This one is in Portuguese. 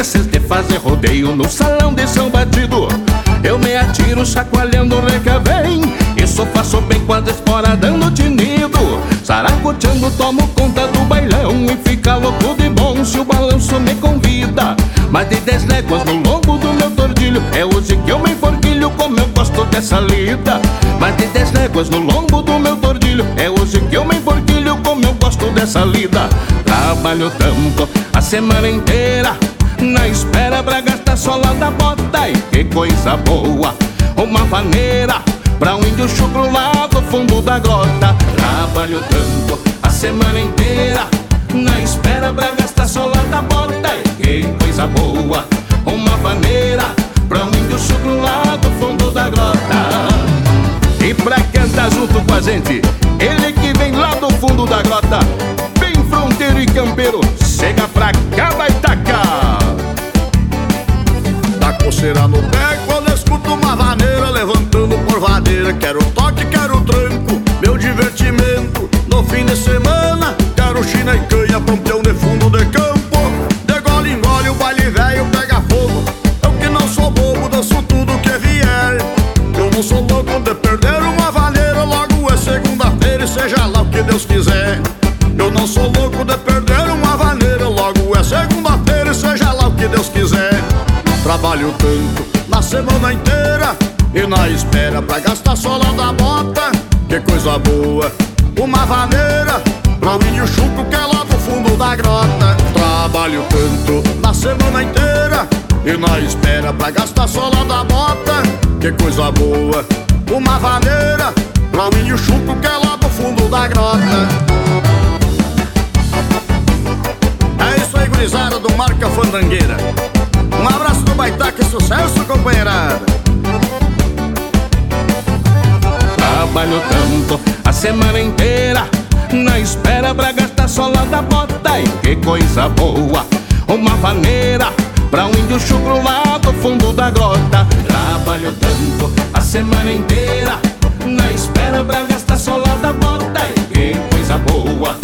esquecer de fazer rodeio no salão de São Batido. Eu me atiro chacoalhando o recavém, isso faço bem com as esporas dando tinido. Saracoteando tomo conta do bailão e fica louco de bom se o balanço me convida. Mais de 10 léguas no lombo do meu tordilho, é hoje que eu me enforquilho como eu gosto dessa lida. Mais de 10 léguas no lombo do meu tordilho, é hoje que eu me enforquilho como eu gosto dessa lida. Trabalho tanto a semana inteira na espera pra gastar sola da bota. E que coisa boa, uma vaneira pra um índio chucro lá do fundo da grota. Trabalho tanto a semana inteira na espera pra gastar sola da bota. E que coisa boa, uma vaneira pra um índio chucro lá do fundo da grota. E pra cantar junto com a gente, ele que vem lá do fundo da grota, bem fronteiro e campeiro, chega pra cá, vai tacar. Dá coceira no pé quando eu escuto uma vaneira levantando por vaneira. Quero toque, quero tranco, meu divertimento no fim de semana. Quero china e canha, pampeão de fundo de campo. De gole em gole o baile velho pega fogo. Eu que não sou bobo, danço tudo que vier. Eu não sou louco de perder uma vaneira, logo é segunda-feira e seja lá o que Deus quiser. Eu não sou louco de perder uma vaneira, logo é segunda-feira e seja lá o que Deus quiser. Trabalho tanto na semana inteira e na espera pra gastar sola da bota. Que coisa boa, uma vaneira pra um índio chucro que é lá do fundo da grota. Trabalho tanto na semana inteira e na espera pra gastar sola da bota. Que coisa boa, uma vaneira pra um índio chucro que é lá do fundo da grota. É isso aí, gurizada do Marca Fandangueira. Um abraço do Baitaca e sucesso, companheirada. Trabalho tanto a semana inteira na espera pra gastar sola da bota. E que coisa boa, uma vaneira pra um índio chucro lá do fundo da grota. Trabalho tanto a semana inteira na espera pra gastar sola da bota. E que coisa boa,